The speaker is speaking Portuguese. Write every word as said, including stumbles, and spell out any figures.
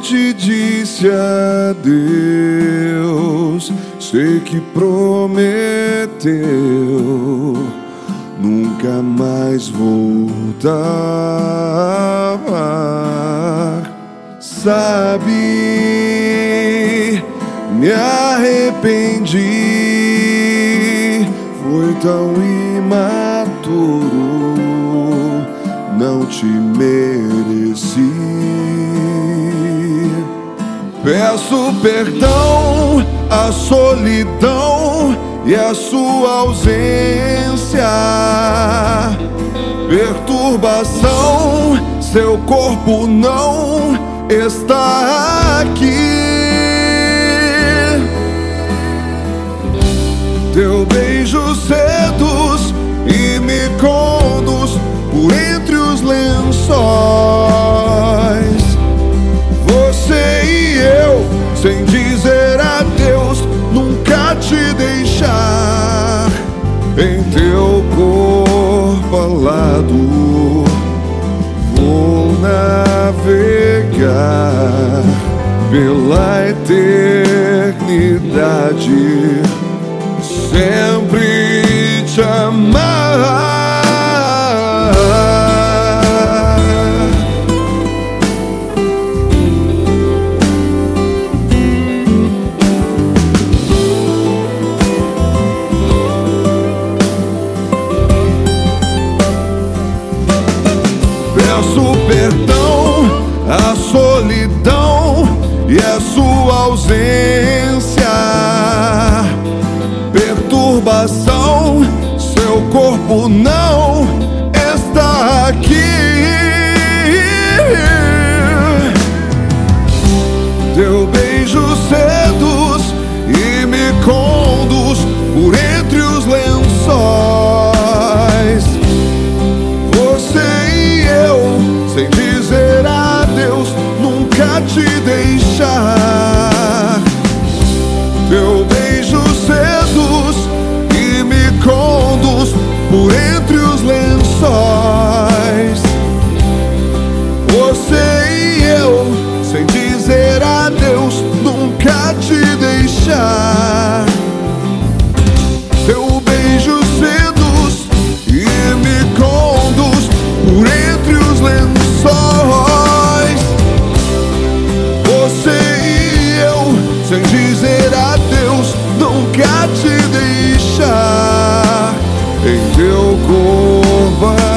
te disse adeus, sei que prometeu nunca mais voltar. Sabe, me arrependi, foi tão imaturo, não te mereci. Peço perdão à solidão e à sua ausência, perturbação, seu corpo não está aqui. Teu beijo seduz e me conduz por entre os lençóis. Você e eu, sem dizer adeus, nunca te deixar. Em teu corpo alado vou navegar pela eternidade, sempre te amar. Peço perdão à solidão e à sua ausência, perturbação, seu corpo não está aqui. Teu beijo seduz e me conduz por entre os lençóis. Você e eu, sem dizer adeus, nunca te deixar. Teu beijo seduz e me conduz por entre os lençóis. Você e eu, sem dizer adeus, nunca te deixar. Teu beijo seduz e me conduz por entre os lençóis. Você e eu, sem dizer adeus, nunca te deixar. Em teu corpo